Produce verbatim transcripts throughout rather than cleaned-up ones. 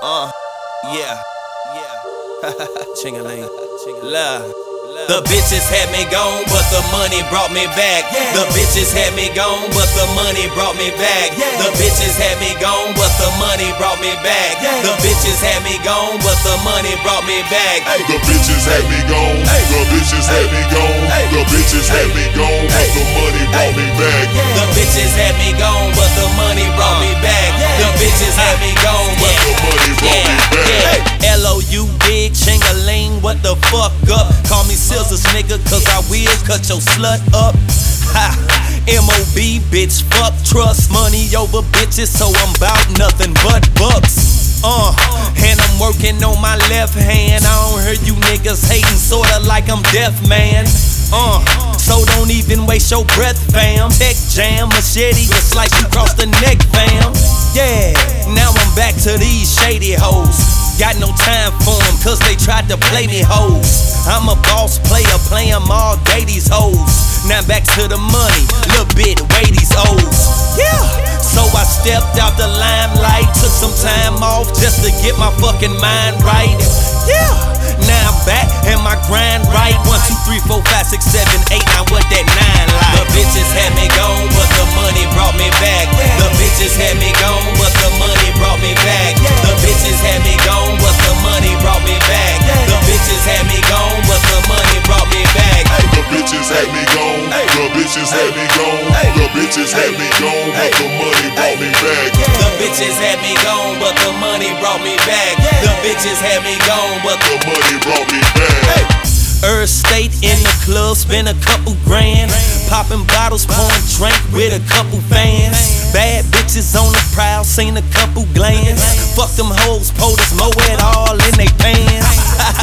Uh, yeah, yeah. Ching-a-ling, love. The bitches had me gone, but the money brought me back. The bitches had me gone, but the money brought me back. The bitches had me gone, but the money brought me back. The bitches had me gone, but the money brought me back. The bitches had me gone. The bitches had me gone. The bitches had me gone, but the money brought me back. The bitches had me gone, but the money brought me back. The bitches had me gone, but the money brought me back. L O U big ching-a-ling, what the fuck up? Call me Scissors, nigga, cause I will cut your slut up. Ha, M O B, bitch, fuck trust. Money over bitches, so I'm bout nothing but bucks. Uh, and I'm working on my left hand. I don't hear you niggas hating, sorta like I'm deaf, man. Uh, so don't even waste your breath, fam. Tech jam, machete, will slice you across the neck, fam. Yeah, now I'm back to these shady hoes. Got no time for them, cause they tried to play me hoes. I'm a boss player, play 'em all day, these hoes. Now back to the money, little bit, weigh these O's. Yeah, so I stepped out the limelight, took some time off just to get my fucking mind right. Yeah, now I'm back and my grind right. One, two, three, four, five, six, seven, eight, now what that nine like? The bitches had me gone, but the money brought me back. The bitches had me gone, but the money brought me back. The bitches had me gone, but the money brought me back. The bitches had me gone, but the money brought me back. The bitches had me gone. The bitches had me gone. The bitches had me gone, but the money brought me back. The bitches had me gone, but the money brought me back. The bitches had me gone, but the money brought me back. Earth State in the club, spend a couple grand. Popping bottles, pouring drink with a couple fans. Bad bitches on the prowl, seen a couple glands. Fuck them hoes, POTUS, mow it all in they pants.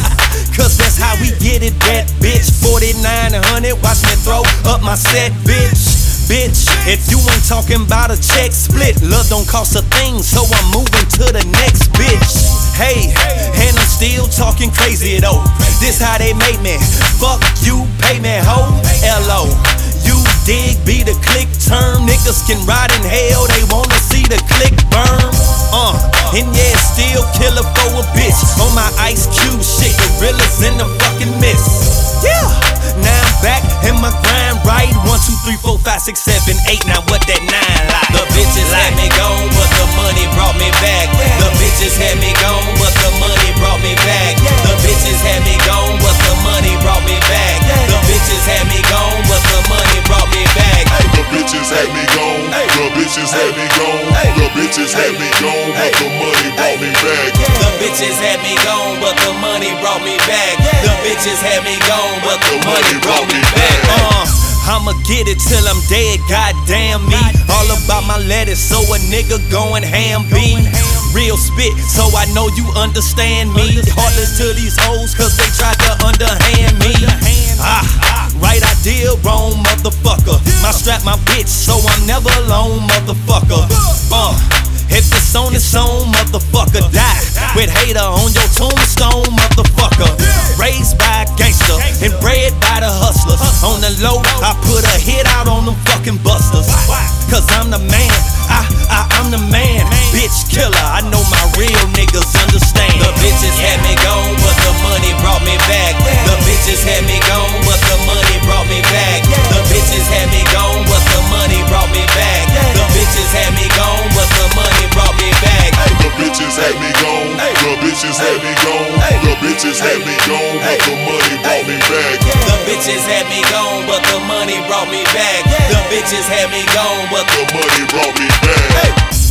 Cause that's how we get it, that bitch. Forty-nine hundred, watch me throw up my set, bitch. Bitch, if you ain't talking about a check split, love don't cost a thing, so I'm moving to the next bitch. Hey, and I'm still talking crazy though. This how they make me. Fuck you, pay me, ho. L O You dig, be the click term. Niggas can ride in hell, they wanna see the click burn. Uh, and yeah, still killer for a bitch. On my Ice Cube shit, gorillas in the fucking mist. Yeah, now I'm back and my grind right. One, two, three, four, five, six, seven, eight. Now what that nine like? The bitches had me gone, but the money brought me back. The bitches had me gone, but the money brought me back. The bitches had me gone, but the money brought me back. The bitches had me gone, but the money brought me back. The bitches had me gone. The bitches had me gone. The bitches had me gone, but the money brought me back. The bitches had me gone, but the money brought me back. The bitches had me gone, but the money brought me back. Uh, I'ma get it till I'm dead, goddamn me. All about my lettuce, so a nigga going ham be. Real spit, so I know you understand me. Heartless to these hoes, cause they tried to underhand me. Ah, right idea, wrong motherfucker. My strap, my bitch, so I'm never alone, motherfucker. Uh, if it's on, it's on, motherfucker. Die with hater on your tombstone, motherfucker. Raised by a gangster and bred by the hustlers. On the low, I put a hit out on them fucking busters. Cause I'm the man, I, I, I'm the man. Bitch killer, I know my real niggas understand. The bitches had me gone, but the money brought me back. The bitches had me gone, but the money brought me back. The bitches had me gone, but the money brought me back. The bitches had me gone, but the money brought me back. The bitches had me gone. The bitches had me gone. The bitches had me gone, but the money brought me back. The bitches had me gone, but the money brought me back. The bitches had me gone, but the money brought me back.